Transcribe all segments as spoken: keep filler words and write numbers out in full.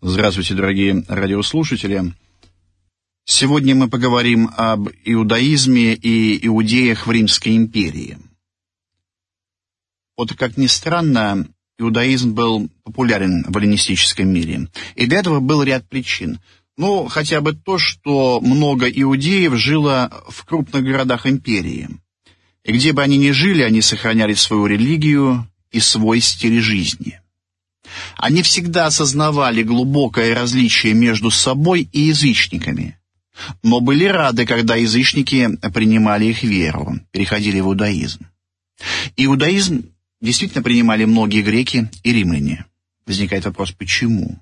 Здравствуйте, дорогие радиослушатели. Сегодня мы поговорим об иудаизме и иудеях в Римской империи. Вот, как ни странно, иудаизм был популярен в эллинистическом мире. И для этого был ряд причин. Ну, хотя бы то, что много иудеев жило в крупных городах империи. И где бы они ни жили, они сохраняли свою религию и свой стиль жизни. Они всегда осознавали глубокое различие между собой и язычниками, но были рады, когда язычники принимали их веру, переходили в иудаизм. Иудаизм действительно принимали многие греки и римляне. Возникает вопрос, почему?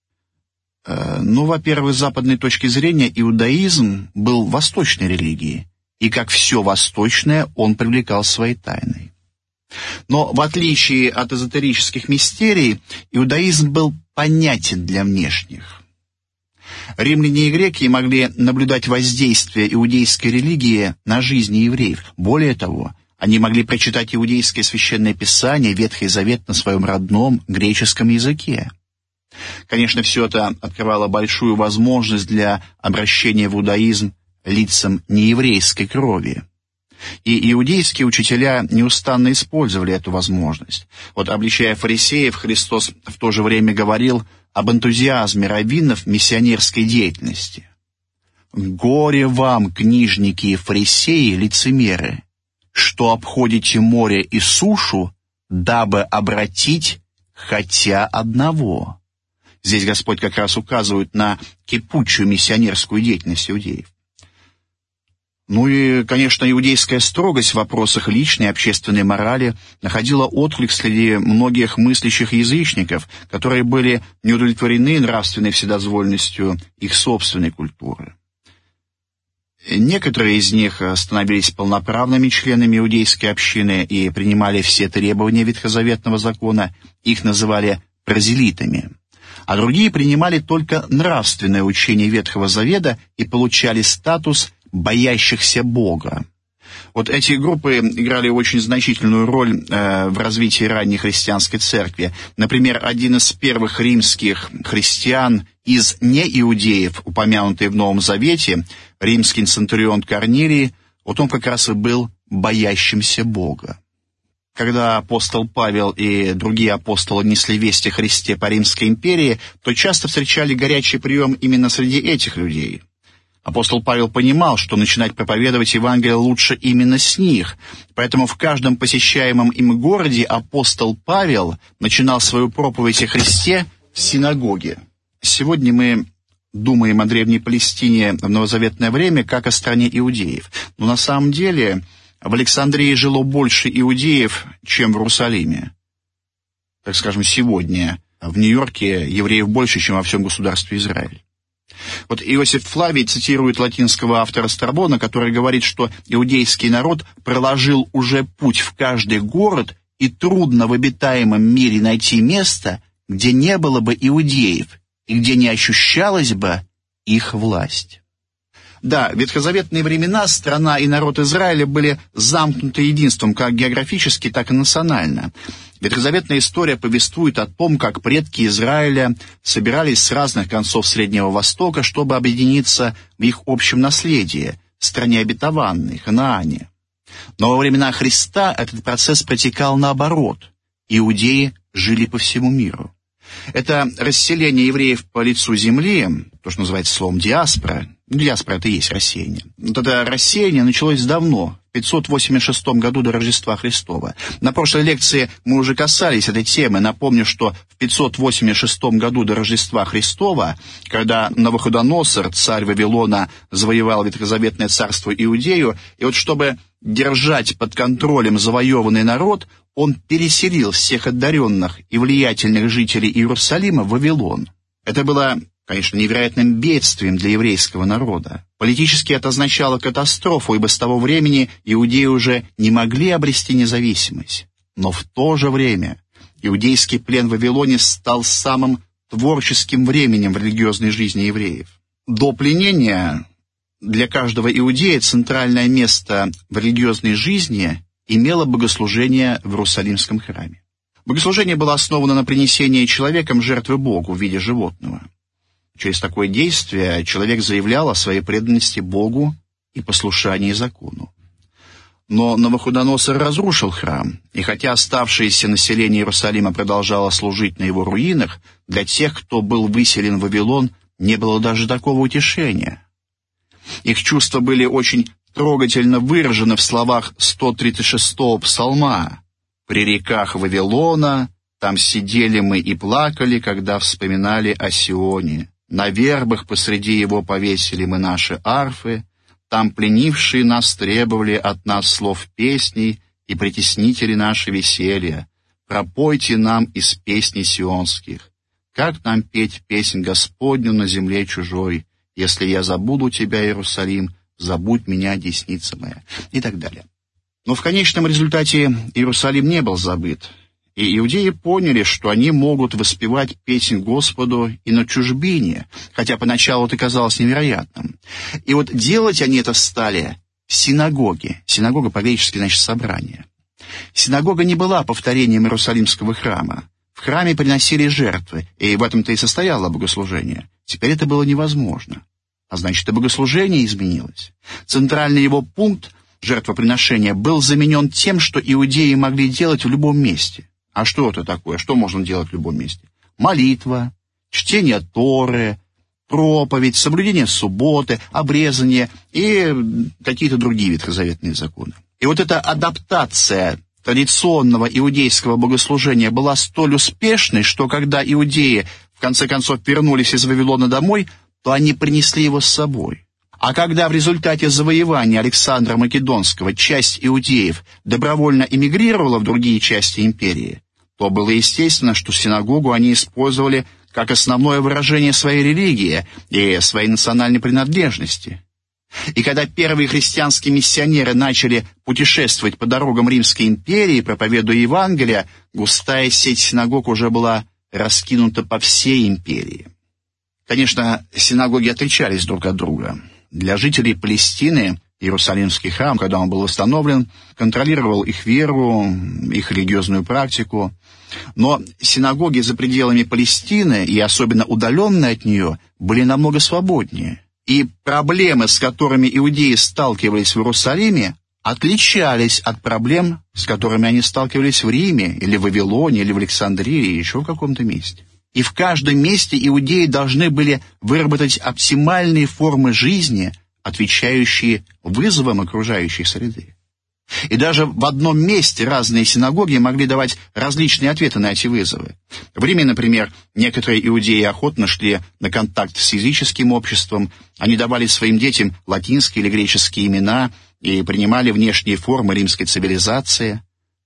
Ну, во-первых, с западной точки зрения иудаизм был восточной религией, и как все восточное он привлекал своей тайной. Но в отличие от эзотерических мистерий, иудаизм был понятен для внешних. Римляне и греки могли наблюдать воздействие иудейской религии на жизнь евреев. Более того, они могли прочитать иудейское священное писание, Ветхий Завет, на своем родном греческом языке. Конечно, все это открывало большую возможность для обращения в иудаизм лицам нееврейской крови. И иудейские учителя неустанно использовали эту возможность. Вот, обличая фарисеев, Христос в то же время говорил об энтузиазме раввинов в миссионерской деятельности. «Горе вам, книжники и фарисеи, лицемеры, что обходите море и сушу, дабы обратить хотя одного». Здесь Господь как раз указывает на кипучую миссионерскую деятельность иудеев. Ну и, конечно, иудейская строгость в вопросах личной и общественной морали находила отклик среди многих мыслящих язычников, которые были неудовлетворены нравственной вседозволенностью их собственной культуры. Некоторые из них становились полноправными членами иудейской общины и принимали все требования ветхозаветного закона, их называли прозелитами. А другие принимали только нравственное учение Ветхого Завета и получали статус боящихся Бога. Вот эти группы играли очень значительную роль э, в развитии ранней христианской церкви. Например, один из первых римских христиан из неиудеев, упомянутый в Новом Завете, римский центурион Корнилий, вот он как раз и был боящимся Бога. Когда апостол Павел и другие апостолы несли весть о Христе по Римской империи, то часто встречали горячий прием именно среди этих людей. Апостол Павел понимал, что начинать проповедовать Евангелие лучше именно с них, поэтому в каждом посещаемом им городе апостол Павел начинал свою проповедь о Христе в синагоге. Сегодня мы думаем о Древней Палестине в новозаветное время как о стране иудеев, но на самом деле в Александрии жило больше иудеев, чем в Иерусалиме. Так скажем, сегодня в Нью-Йорке евреев больше, чем во всем государстве Израиль. Вот Иосиф Флавий цитирует латинского автора Страбона, который говорит, что иудейский народ проложил уже путь в каждый город, и трудно в обитаемом мире найти место, где не было бы иудеев и где не ощущалась бы их власть. Да, в ветхозаветные времена страна и народ Израиля были замкнуты единством как географически, так и национально. Ветхозаветная история повествует о том, как предки Израиля собирались с разных концов Среднего Востока, чтобы объединиться в их общем наследии, стране обетованной, Ханаане. Но во времена Христа этот процесс протекал наоборот. Иудеи жили по всему миру. Это расселение евреев по лицу земли, то, что называется словом диаспора, диаспора — это и есть рассеяние. Вот это рассеяние началось давно, в пятьсот восемьдесят шестом году до Рождества Христова. На прошлой лекции мы уже касались этой темы. Напомню, что в пятьсот восемьдесят шестом году до Рождества Христова, когда Навуходоносор, царь Вавилона, завоевал ветхозаветное царство Иудею, и вот чтобы держать под контролем завоеванный народ, он переселил всех одаренных и влиятельных жителей Иерусалима в Вавилон. Это было, конечно, невероятным бедствием для еврейского народа. Политически это означало катастрофу, ибо с того времени иудеи уже не могли обрести независимость. Но в то же время иудейский плен в Вавилоне стал самым творческим временем в религиозной жизни евреев. До пленения для каждого иудея центральное место в религиозной жизни имело богослужение в Иерусалимском храме. Богослужение было основано на принесении человеком жертвы Богу в виде животного. Через такое действие человек заявлял о своей преданности Богу и послушании закону. Но Навуходоносор разрушил храм, и хотя оставшееся население Иерусалима продолжало служить на его руинах, для тех, кто был выселен в Вавилон, не было даже такого утешения. Их чувства были очень трогательно выражены в словах сто тридцать шестого псалма: «При реках Вавилона там сидели мы и плакали, когда вспоминали о Сионе. На вербах посреди его повесили мы наши арфы, там пленившие нас требовали от нас слов песней, и притеснители наши веселья. Пропойте нам из песней сионских. Как нам петь песнь Господню на земле чужой? Если я забуду тебя, Иерусалим, забудь меня, десница моя», и так далее. Но в конечном результате Иерусалим не был забыт, и иудеи поняли, что они могут воспевать песнь Господу и на чужбине, хотя поначалу это казалось невероятным. И вот делать они это стали в синагоге. Синагога по-гречески значит «собрание». Синагога не была повторением Иерусалимского храма. В храме приносили жертвы, и в этом-то и состояло богослужение. Теперь это было невозможно. А значит, и богослужение изменилось. Центральный его пункт жертвоприношения был заменен тем, что иудеи могли делать в любом месте. А что это такое? Что можно делать в любом месте? Молитва, чтение Торы, проповедь, соблюдение субботы, обрезание и какие-то другие ветхозаветные законы. И вот эта адаптация традиционного иудейского богослужения была столь успешной, что когда иудеи в конце концов вернулись из Вавилона домой, то они принесли его с собой. А когда в результате завоевания Александра Македонского часть иудеев добровольно эмигрировала в другие части империи, то было естественно, что синагогу они использовали как основное выражение своей религии и своей национальной принадлежности. И когда первые христианские миссионеры начали путешествовать по дорогам Римской империи, проповедуя Евангелие, густая сеть синагог уже была раскинута по всей империи. Конечно, синагоги отличались друг от друга. Для жителей Палестины Иерусалимский храм, когда он был восстановлен, контролировал их веру, их религиозную практику. Но синагоги за пределами Палестины, и особенно удаленные от нее, были намного свободнее. И проблемы, с которыми иудеи сталкивались в Иерусалиме, отличались от проблем, с которыми они сталкивались в Риме, или в Вавилоне, или в Александрии, или еще в каком-то месте. И в каждом месте иудеи должны были выработать оптимальные формы жизни, отвечающие вызовам окружающей среды. И даже в одном месте разные синагоги могли давать различные ответы на эти вызовы. В Риме, например, некоторые иудеи охотно шли на контакт с языческим обществом, они давали своим детям латинские или греческие имена и принимали внешние формы римской цивилизации.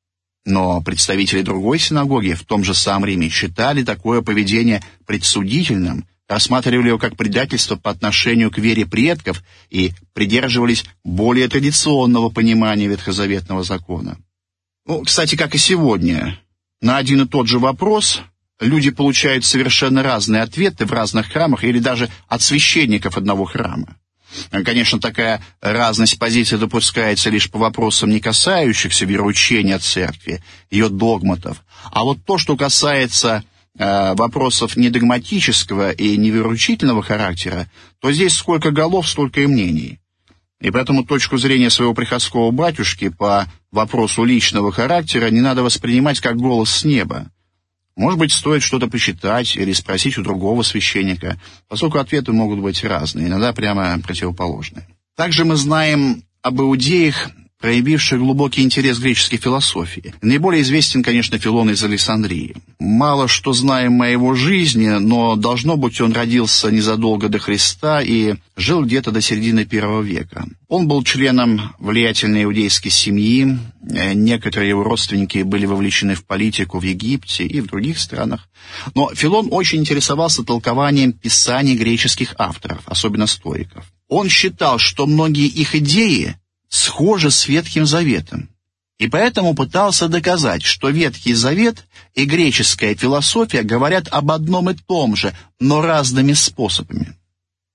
Но представители другой синагоги в том же самом Риме считали такое поведение предсудительным, рассматривали его как предательство по отношению к вере предков и придерживались более традиционного понимания ветхозаветного закона. Ну, кстати, как и сегодня, на один и тот же вопрос люди получают совершенно разные ответы в разных храмах или даже от священников одного храма. Конечно, такая разность позиций допускается лишь по вопросам, не касающихся вероучения церкви, ее догматов. А вот то, что касается э, вопросов не догматического и не вероучительного характера, то здесь сколько голов, столько и мнений. И поэтому точку зрения своего приходского батюшки по вопросу личного характера не надо воспринимать как голос с неба. Может быть, стоит что-то почитать или спросить у другого священника, поскольку ответы могут быть разные, иногда прямо противоположные. Также мы знаем об иудеях, проявивших глубокий интерес к греческой философии. Наиболее известен, конечно, Филон из Александрии. Мало что знаем о его жизни, но, должно быть, он родился незадолго до Христа и жил где-то до середины первого века. Он был членом влиятельной иудейской семьи, некоторые его родственники были вовлечены в политику в Египте и в других странах. Но Филон очень интересовался толкованием писаний греческих авторов, особенно стоиков. Он считал, что многие их идеи схожи с Ветхим Заветом, и поэтому пытался доказать, что Ветхий Завет и греческая философия говорят об одном и том же, но разными способами.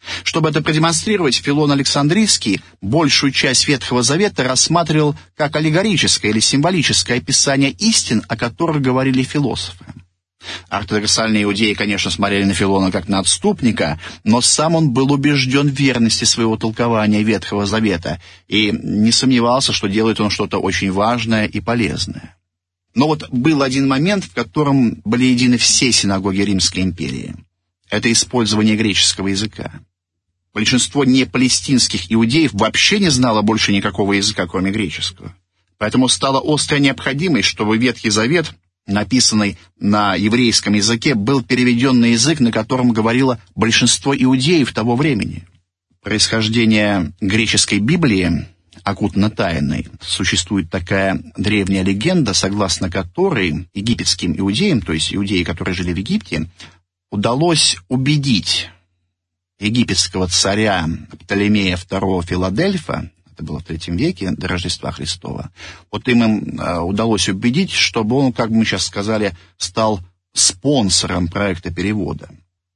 Чтобы это продемонстрировать, Филон Александрийский большую часть Ветхого Завета рассматривал как аллегорическое или символическое описание истин, о которых говорили философы. Ортодоксальные иудеи, конечно, смотрели на Филона как на отступника, но сам он был убежден в верности своего толкования Ветхого Завета и не сомневался, что делает он что-то очень важное и полезное. Но вот был один момент, в котором были едины все синагоги Римской империи. Это использование греческого языка. Большинство непалестинских иудеев вообще не знало больше никакого языка, кроме греческого. Поэтому стала острая необходимость, чтобы Ветхий Завет, написанный на еврейском языке, был переведен на язык, на котором говорило большинство иудеев того времени. Происхождение греческой Библии окутано тайной. Существует такая древняя легенда, согласно которой египетским иудеям, то есть иудеи, которые жили в Египте, удалось убедить египетского царя Птолемея второго Филадельфа, это было в третьем веке до Рождества Христова, вот им, им удалось убедить, чтобы он, как бы мы сейчас сказали, стал спонсором проекта перевода.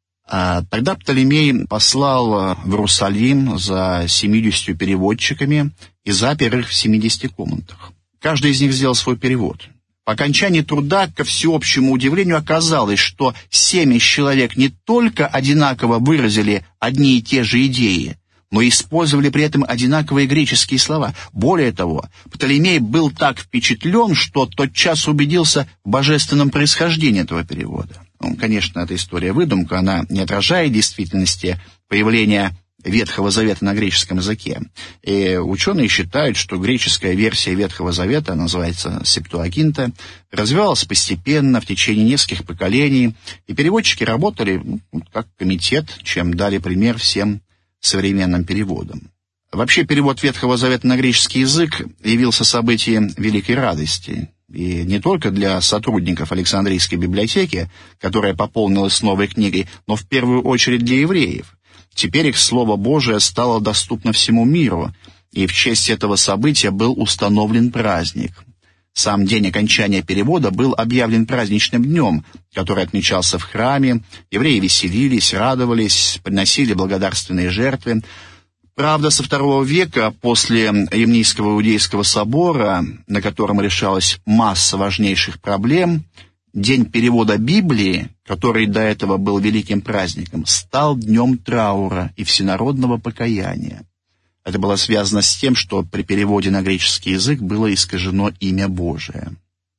А тогда Птолемей послал в Иерусалим за семьюдесятью переводчиками и запер их в семидесяти комнатах. Каждый из них сделал свой перевод. По окончании труда, ко всеобщему удивлению, оказалось, что семь человек не только одинаково выразили одни и те же идеи, но использовали при этом одинаковые греческие слова. Более того, Птолемей был так впечатлен, что тотчас убедился в божественном происхождении этого перевода. Ну, конечно, эта история выдумка, она не отражает действительности появления Ветхого Завета на греческом языке. И ученые считают, что греческая версия Ветхого Завета, называется Септуагинта, развивалась постепенно в течение нескольких поколений, и переводчики работали ну, как комитет, чем дали пример всем современным переводам. Вообще, перевод Ветхого Завета на греческий язык явился событием великой радости. И не только для сотрудников Александрийской библиотеки, которая пополнилась новой книгой, но в первую очередь для евреев. Теперь их Слово Божие стало доступно всему миру, и в честь этого события был установлен праздник. Сам день окончания перевода был объявлен праздничным днем, который отмечался в храме. Евреи веселились, радовались, приносили благодарственные жертвы. Правда, со второго века, после Римнийского Иудейского собора, на котором решалась масса важнейших проблем, день перевода Библии, который до этого был великим праздником, стал днем траура и всенародного покаяния. Это было связано с тем, что при переводе на греческий язык было искажено имя Божие.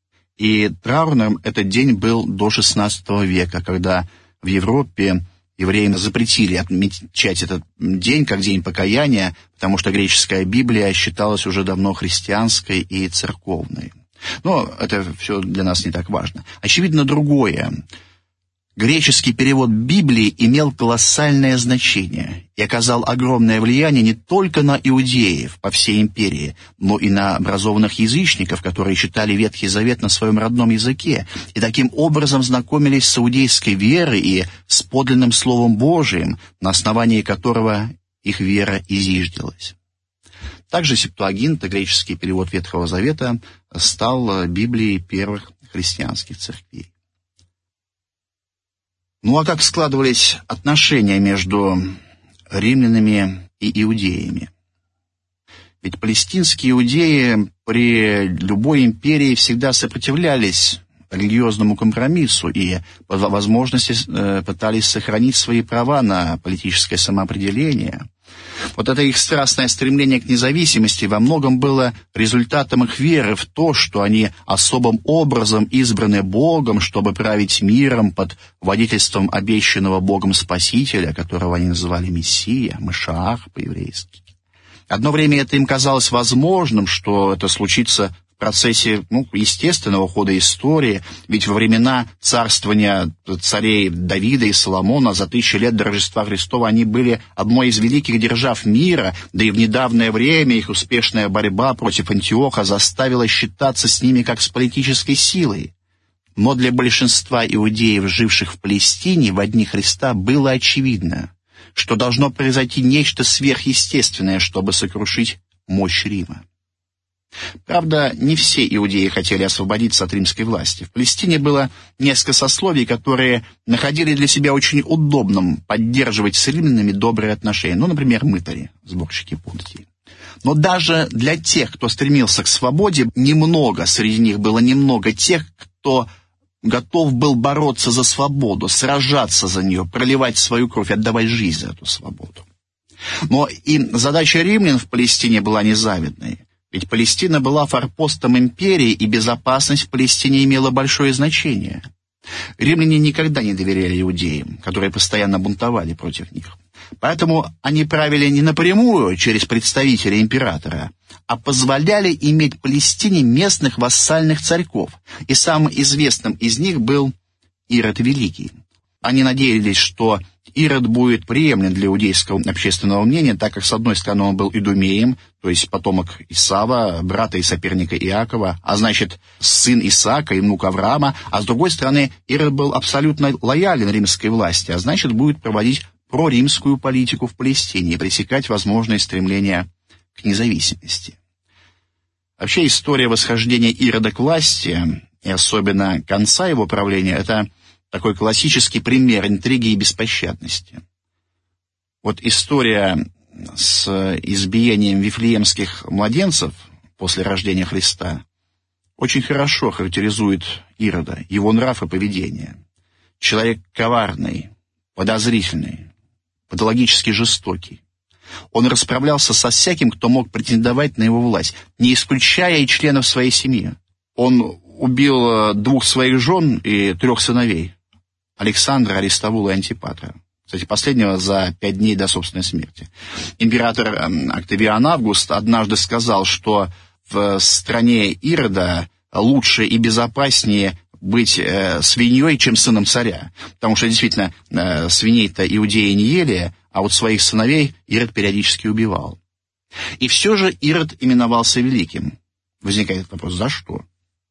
И траурным этот день был до шестнадцатого века, когда в Европе евреям запретили отмечать этот день как день покаяния, потому что греческая Библия считалась уже давно христианской и церковной. Но это все для нас не так важно. Очевидно другое. Греческий перевод Библии имел колоссальное значение и оказал огромное влияние не только на иудеев по всей империи, но и на образованных язычников, которые читали Ветхий Завет на своем родном языке, и таким образом знакомились с иудейской верой и с подлинным Словом Божиим, на основании которого их вера и зиждилась. Также Септуагинта, греческий перевод Ветхого Завета, стал Библией первых христианских церквей. Ну а как складывались отношения между римлянами и иудеями? Ведь палестинские иудеи при любой империи всегда сопротивлялись религиозному компромиссу и по возможности пытались сохранить свои права на политическое самоопределение. Вот это их страстное стремление к независимости во многом было результатом их веры в то, что они особым образом избраны Богом, чтобы править миром под водительством обещанного Богом Спасителя, которого они называли Мессия, Машиах по-еврейски. Одно время это им казалось возможным, что это случится в процессе ну, естественного хода истории, ведь во времена царствования царей Давида и Соломона за тысячи лет до Рождества Христова они были одной из великих держав мира, да и в недавнее время их успешная борьба против Антиоха заставила считаться с ними как с политической силой. Но для большинства иудеев, живших в Палестине во дни Христа, было очевидно, что должно произойти нечто сверхъестественное, чтобы сокрушить мощь Рима. Правда, не все иудеи хотели освободиться от римской власти. В Палестине было несколько сословий, которые находили для себя очень удобным поддерживать с римлянами добрые отношения. Ну, например, мытари, сборщики податей. Но даже для тех, кто стремился к свободе, немного, среди них было немного тех, кто готов был бороться за свободу, сражаться за нее, проливать свою кровь, отдавать жизнь за эту свободу. Но и задача римлян в Палестине была незавидной. Ведь Палестина была форпостом империи, и безопасность в Палестине имела большое значение. Римляне никогда не доверяли иудеям, которые постоянно бунтовали против них. Поэтому они правили не напрямую через представителей императора, а позволяли иметь в Палестине местных вассальных царьков. И самым известным из них был Ирод Великий. Они надеялись, что Ирод будет приемлем для иудейского общественного мнения, так как, с одной стороны, он был идумеем, то есть потомок Исава, брата и соперника Иакова, а значит, сын Исаака и внук Авраама, а с другой стороны, Ирод был абсолютно лоялен римской власти, а значит, будет проводить проримскую политику в Палестине и пресекать возможные стремления к независимости. Вообще, история восхождения Ирода к власти, и особенно конца его правления, это такой классический пример интриги и беспощадности. Вот история с избиением вифлеемских младенцев после рождения Христа очень хорошо характеризует Ирода, его нрав и поведение. Человек коварный, подозрительный, патологически жестокий. Он расправлялся со всяким, кто мог претендовать на его власть, не исключая и членов своей семьи. Он убил двух своих жен и трех сыновей. Александра, Аристовула и Антипатра. Кстати, последнего за пять дней до собственной смерти. Император Октавиан Август однажды сказал, что в стране Ирода лучше и безопаснее быть э, свиньей, чем сыном царя. Потому что, действительно, э, свиней-то иудеи не ели, а вот своих сыновей Ирод периодически убивал. И все же Ирод именовался великим. Возникает вопрос, за что?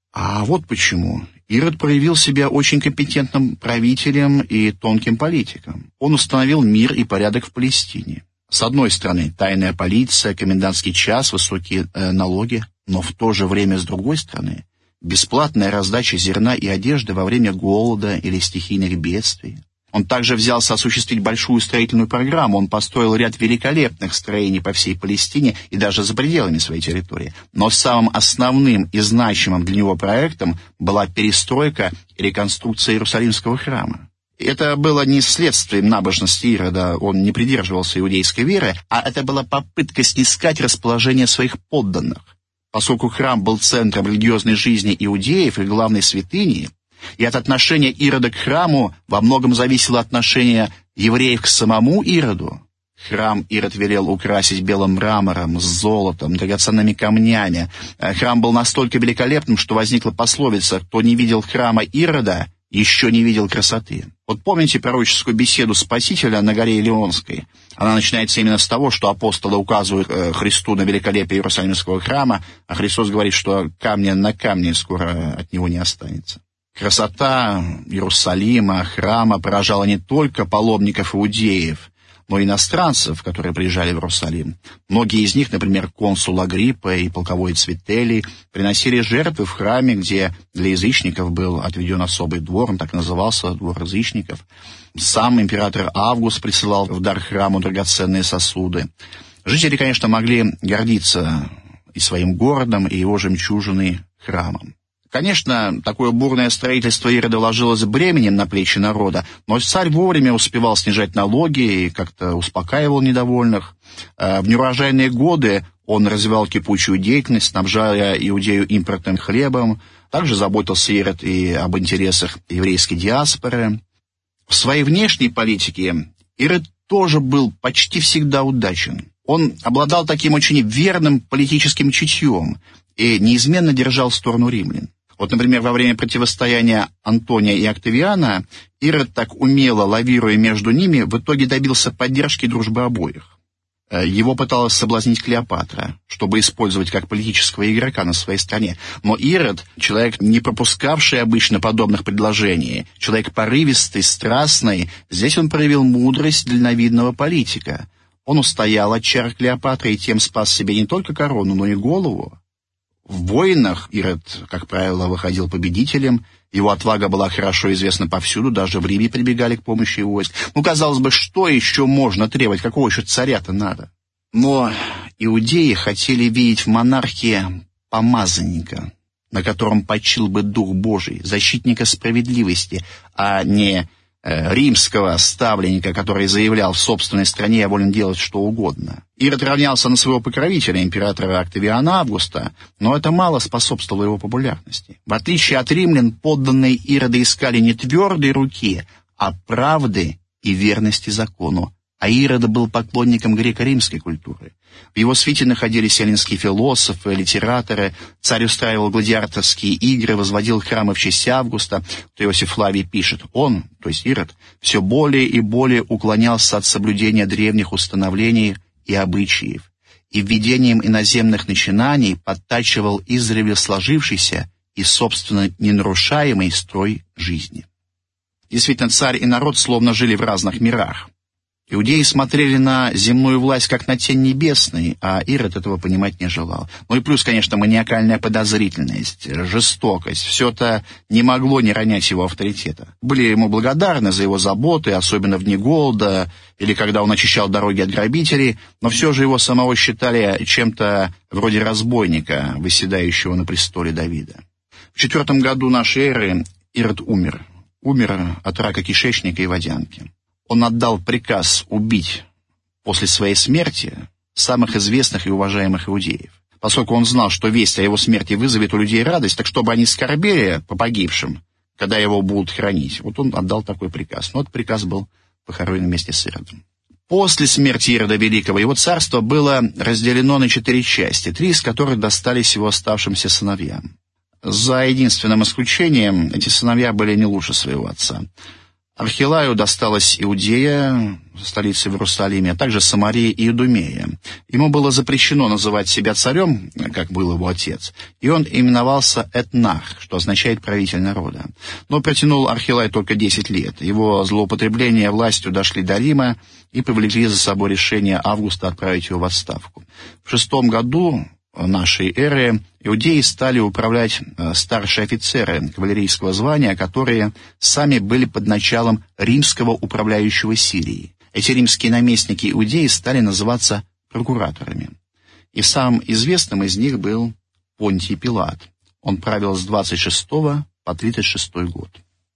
А вот почему. Ирод проявил себя очень компетентным правителем и тонким политиком. Он установил мир и порядок в Палестине. С одной стороны, тайная полиция, комендантский час, высокие э, налоги, но в то же время, с другой стороны, бесплатная раздача зерна и одежды во время голода или стихийных бедствий. Он также взялся осуществить большую строительную программу. Он построил ряд великолепных строений по всей Палестине и даже за пределами своей территории. Но самым основным и значимым для него проектом была перестройка и реконструкция Иерусалимского храма. Это было не следствием набожности Ирода, он не придерживался иудейской веры, а это была попытка снискать расположение своих подданных. Поскольку храм был центром религиозной жизни иудеев и главной святыней, и от отношения Ирода к храму во многом зависело отношение евреев к самому Ироду. Храм Ирод велел украсить белым мрамором, с золотом, драгоценными камнями. Храм был настолько великолепным, что возникла пословица: «Кто не видел храма Ирода, еще не видел красоты». Вот помните пророческую беседу Спасителя на горе Илионской? Она начинается именно с того, что апостолы указывают э, Христу на великолепие Иерусалимского храма, а Христос говорит, что камня на камне скоро от него не останется. Красота Иерусалима, храма поражала не только паломников иудеев, но и иностранцев, которые приезжали в Иерусалим. Многие из них, например, консул Агриппа и полководец Вителлий, приносили жертвы в храме, где для язычников был отведен особый двор, он так назывался, двор язычников. Сам император Август присылал в дар храму драгоценные сосуды. Жители, конечно, могли гордиться и своим городом, и его жемчужиной храмом. Конечно, такое бурное строительство Ирода ложилось бременем на плечи народа, но царь вовремя успевал снижать налоги и как-то успокаивал недовольных. В неурожайные годы он развивал кипучую деятельность, снабжая Иудею импортным хлебом. Также заботился Ирод и об интересах еврейской диаспоры. В своей внешней политике Ирод тоже был почти всегда удачен. Он обладал таким очень верным политическим чутьем и неизменно держал сторону римлян. Вот, например, во время противостояния Антония и Октавиана Ирод, так умело лавируя между ними, в итоге добился поддержки и дружбы обоих. Его пыталась соблазнить Клеопатра, чтобы использовать как политического игрока на своей стороне. Но Ирод, человек, не пропускавший обычно подобных предложений, человек порывистый, страстный, здесь он проявил мудрость дальновидного политика. Он устоял от чар Клеопатры и тем спас себе не только корону, но и голову. В войнах Ирод, как правило, выходил победителем, его отвага была хорошо известна повсюду, даже в Риме прибегали к помощи войск. Ну, казалось бы, что еще можно требовать, какого еще царя-то надо? Но иудеи хотели видеть в монархии помазанника, на котором почил бы Дух Божий, защитника справедливости, а не э, римского ставленника, который заявлял в собственной стране: «Я волен делать что угодно». Ирод равнялся на своего покровителя, императора Октавиана Августа, но это мало способствовало его популярности. В отличие от римлян, подданные Ирода искали не твердой руки, а правды и верности закону. А Ирод был поклонником греко-римской культуры. В его свите находились эллинские философы, литераторы, царь устраивал гладиаторские игры, возводил храмы в честь Августа. Иосиф Флавий пишет: он, то есть Ирод, все более и более уклонялся от соблюдения древних установлений и обычаев, и введением иноземных начинаний подтачивал издревле сложившийся и, собственно, ненарушаемый строй жизни. Действительно, царь и народ словно жили в разных мирах. Иудеи смотрели на земную власть как на тень небесной, а Ирод этого понимать не желал. Ну и плюс, конечно, маниакальная подозрительность, жестокость. Все это не могло не ронять его авторитета. Были ему благодарны за его заботы, особенно в дни голода или когда он очищал дороги от грабителей, но все же его самого считали чем-то вроде разбойника, восседающего на престоле Давида. В четвертом году нашей эры Ирод умер. Умер от рака кишечника и водянки. Он отдал приказ убить после своей смерти самых известных и уважаемых иудеев. Поскольку он знал, что весть о его смерти вызовет у людей радость, так чтобы они скорбели по погибшим, когда его будут хранить. Вот он отдал такой приказ. Но этот приказ был похоронен вместе с Иродом. После смерти Ирода Великого его царство было разделено на четыре части, три из которых достались его оставшимся сыновьям. За единственным исключением, эти сыновья были не лучше своего отца. Архилаю досталась Иудея, столица в Иерусалиме, а также Самария и Идумея. Ему было запрещено называть себя царем, как был его отец, и он именовался Этнах, что означает «правитель народа». Но протянул Архилай только десять лет. Его злоупотребления властью дошли до Рима и повлекли за собой решение Августа отправить его в отставку. В шестом году нашей эры иудеи стали управлять старшие офицеры кавалерийского звания, которые сами были под началом римского управляющего Сирией. Эти римские наместники иудеи стали называться прокураторами. И самым известным из них был Понтий Пилат. Он правил с двадцать шестого по тридцать шестой год.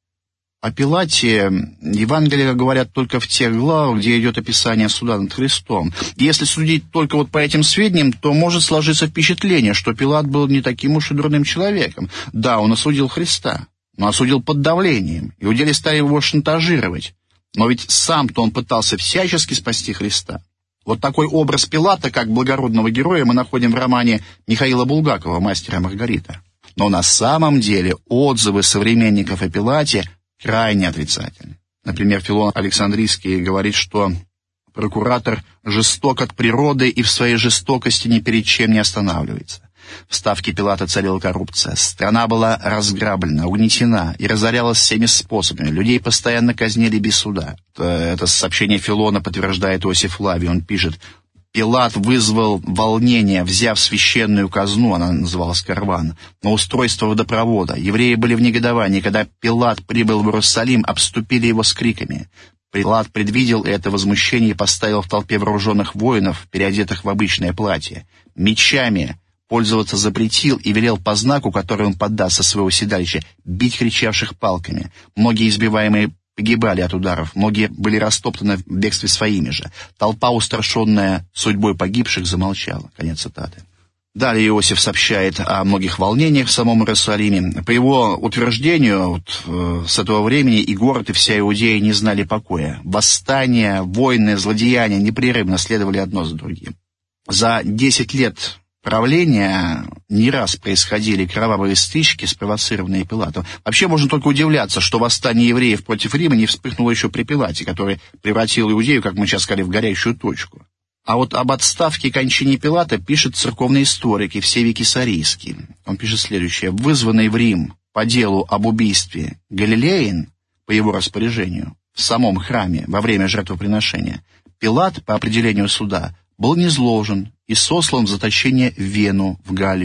О Пилате Евангелия говорят только в тех главах, где идет описание суда над Христом. И если судить только вот по этим сведениям, то может сложиться впечатление, что Пилат был не таким уж и дурным человеком. Да, он осудил Христа, но осудил под давлением. Иудеи стали его шантажировать. Но ведь сам-то он пытался всячески спасти Христа. Вот такой образ Пилата, как благородного героя, мы находим в романе Михаила Булгакова «Мастер и Маргарита». Но на самом деле отзывы современников о Пилате крайне отрицательны. Например, Филон Александрийский говорит, что прокуратор жесток от природы и в своей жестокости ни перед чем не останавливается. В ставке Пилата царила коррупция. Страна была разграблена, угнетена и разорялась всеми способами. Людей постоянно казнили без суда. Это сообщение Филона подтверждает Иосиф Флавий. Он пишет: Пилат вызвал волнение, взяв священную казну, она называлась Карван, на устройство водопровода. Евреи были в негодовании. Когда Пилат прибыл в Иерусалим, обступили его с криками. Пилат предвидел это возмущение и поставил в толпе вооруженных воинов, переодетых в обычное платье. Мечами пользоваться запретил и велел по знаку, который он поддаст со своего седалища, бить кричавших палками. Многие избиваемые погибали от ударов, многие были растоптаны в бегстве своими же. Толпа, устрашенная судьбой погибших, замолчала. Конец цитаты. Далее Иосиф сообщает о многих волнениях в самом Иерусалиме. По его утверждению, вот, э, с этого времени и город, и вся Иудея не знали покоя. Восстания, войны, злодеяния непрерывно следовали одно за другим. За десять лет правления не раз происходили кровавые стычки, спровоцированные Пилатом. Вообще можно только удивляться, что восстание евреев против Рима не вспыхнуло еще при Пилате, который превратил Иудею, как мы сейчас сказали, в горящую точку. А вот об отставке и кончине Пилата пишет церковный историк Евсевий Кесарийский. Он пишет следующее: вызванный в Рим по делу об убийстве Галилеин по его распоряжению в самом храме во время жертвоприношения, Пилат по определению суда был низложен и сослан в заточение в Вену, в Галлию,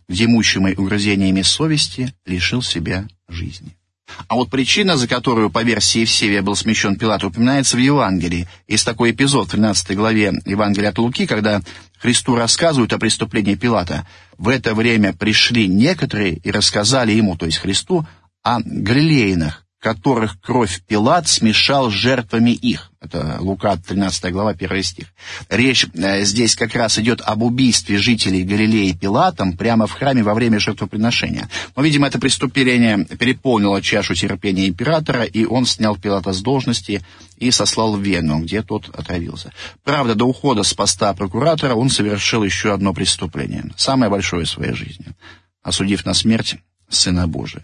где, мучимый угрызениями совести, лишил себя жизни. А вот причина, за которую, по версии Евсевия, был смещен Пилат, упоминается в Евангелии. Есть такой эпизод в тринадцатой главе Евангелия от Луки, когда Христу рассказывают о преступлении Пилата. В это время пришли некоторые и рассказали ему, то есть Христу, о галилеянах, которых кровь Пилат смешал с жертвами их. Это Лука, тринадцатая глава, первый стих. Речь здесь как раз идет об убийстве жителей Галилеи Пилатом прямо в храме во время жертвоприношения. Но, видимо, это преступление переполнило чашу терпения императора, и он снял Пилата с должности и сослал в Вену, где тот отравился. Правда, до ухода с поста прокуратора он совершил еще одно преступление, самое большое в своей жизни, осудив на смерть Сына Божия.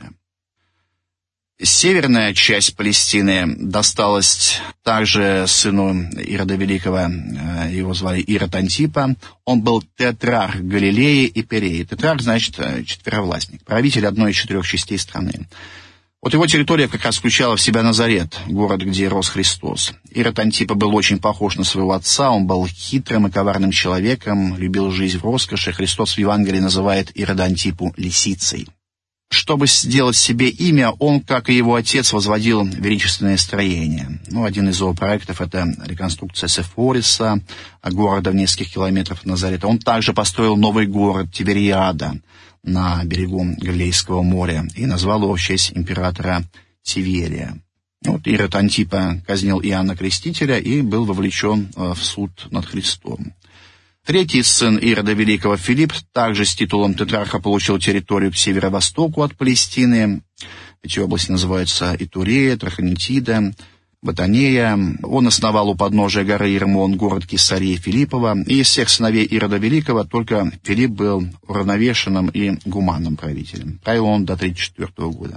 Северная часть Палестины досталась также сыну Ирода Великого, его звали Ирод Антипа. Он был тетрарх Галилеи и Переи. Тетрарх значит четверовластник, правитель одной из четырех частей страны. Вот его территория как раз включала в себя Назарет, город, где рос Христос. Ирод Антипа был очень похож на своего отца, он был хитрым и коварным человеком, любил жизнь в роскоши. Христос в Евангелии называет Ирода Антипу лисицей. Чтобы сделать себе имя, он, как и его отец, возводил величественные строения. Ну, один из его проектов — это реконструкция Сефориса, города в нескольких километрах от Назарета. Он также построил новый город Тивериада на берегу Галилейского моря и назвал его в честь императора Тиверия. Вот Ирод Антипа казнил Иоанна Крестителя и был вовлечен в суд над Христом. Третий сын Ирода Великого, Филипп, также с титулом тетрарха получил территорию к северо-востоку от Палестины. Эти области называются Итурея, Трахонитида, Батанея. Он основал у подножия горы Ермон город Кесария Филиппова. И из всех сыновей Ирода Великого только Филипп был уравновешенным и гуманным правителем. Правил он до тридцать четвёртого года.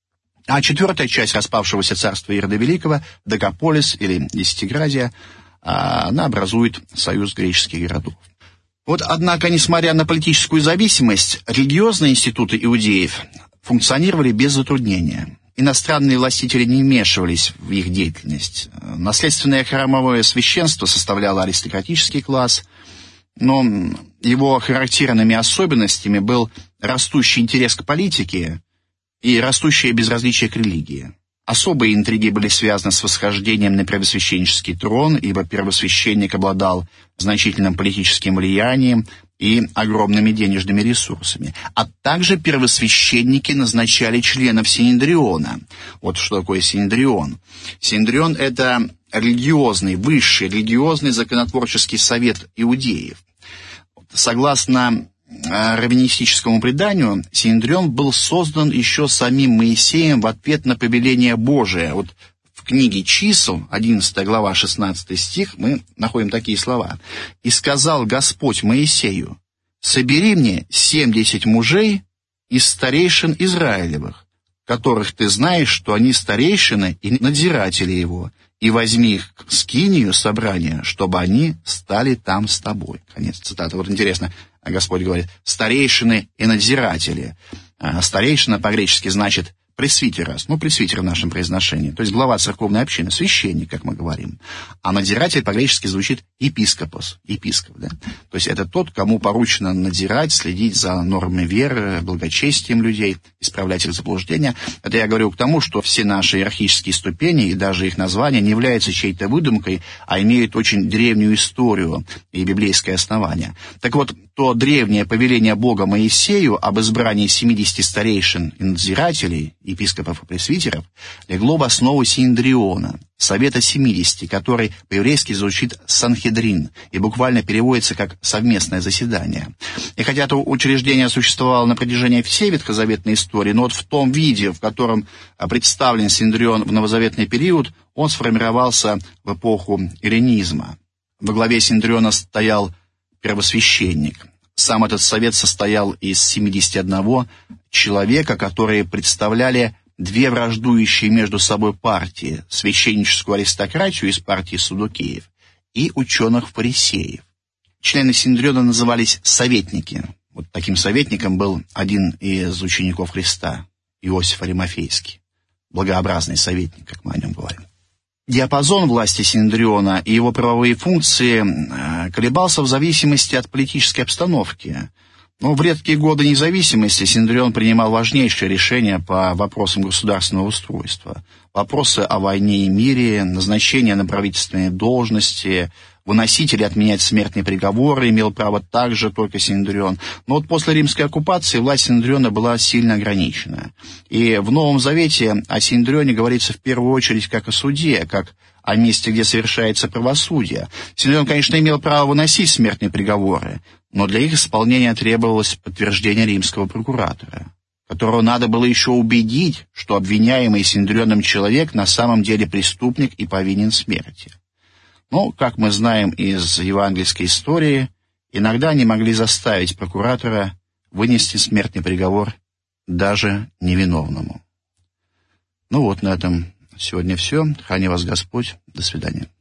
А четвертая часть распавшегося царства Ирода Великого, Декаполис или Десятиградия, она образует союз греческих городов. Вот, однако, несмотря на политическую зависимость, религиозные институты иудеев функционировали без затруднения. Иностранные властители не вмешивались в их деятельность. Наследственное храмовое священство составляло аристократический класс, но его характерными особенностями был растущий интерес к политике и растущее безразличие к религии. Особые интриги были связаны с восхождением на первосвященнический трон, ибо первосвященник обладал значительным политическим влиянием и огромными денежными ресурсами. А также первосвященники назначали членов Синедриона. Вот что такое Синедрион. Синедрион — это религиозный, высший религиозный законотворческий совет иудеев. Согласно раввинистическому преданию, Синедрион был создан еще самим Моисеем в ответ на повеление Божие. Вот в книге Чисел, одиннадцатая глава, шестнадцатый стих, мы находим такие слова. «И сказал Господь Моисею: собери мне семьдесят мужей из старейшин Израилевых, которых ты знаешь, что они старейшины и надзиратели его, и возьми их к скинию собрания, чтобы они стали там с тобой». Конец цитаты. Вот интересно, Господь говорит, старейшины и надзиратели. Старейшина по-гречески значит пресвитерос, ну, пресвитер в нашем произношении, то есть глава церковной общины, священник, как мы говорим. А надзиратель по-гречески звучит епископос, епископ, да? То есть это тот, кому поручено надзирать, следить за нормами веры, благочестием людей, исправлять их заблуждения. Это я говорю к тому, что все наши иерархические ступени и даже их названия не являются чьей-то выдумкой, а имеют очень древнюю историю и библейское основание. Так вот, то древнее повеление Бога Моисею об избрании семидесяти старейшин и надзирателей, епископов и пресвитеров, легло в основу Синедриона, Совета семидесяти, который по-еврейски звучит «санхедрин» и буквально переводится как «совместное заседание». И хотя это учреждение существовало на протяжении всей ветхозаветной истории, но вот в том виде, в котором представлен Синедрион в новозаветный период, он сформировался в эпоху эллинизма. Во главе Синедриона стоял первосвященник. Сам этот совет состоял из семидесяти одного человека, которые представляли две враждующие между собой партии: священническую аристократию из партии саддукеев и ученых-фарисеев. Члены Синедриона назывались советники. Вот таким советником был один из учеников Христа, Иосиф Аримафейский. Благообразный советник, как мы о нем говорим. Диапазон власти Синедриона и его правовые функции колебался в зависимости от политической обстановки. Но в редкие годы независимости Синдрион принимал важнейшие решения по вопросам государственного устройства. Вопросы о войне и мире, назначение на правительственные должности, выносить или отменять смертные приговоры имел право также только Синдрион. Но вот после римской оккупации власть Синдриона была сильно ограничена. И в Новом Завете о Синдрионе говорится в первую очередь как о суде, как о месте, где совершается правосудие. Синдрион, конечно, имел право выносить смертные приговоры, но для их исполнения требовалось подтверждение римского прокуратора, которого надо было еще убедить, что обвиняемый Синдрионом человек на самом деле преступник и повинен в смерти. Но, как мы знаем из евангельской истории, иногда они могли заставить прокуратора вынести смертный приговор даже невиновному. Ну вот, на этом сегодня все. Храни вас Господь. До свидания.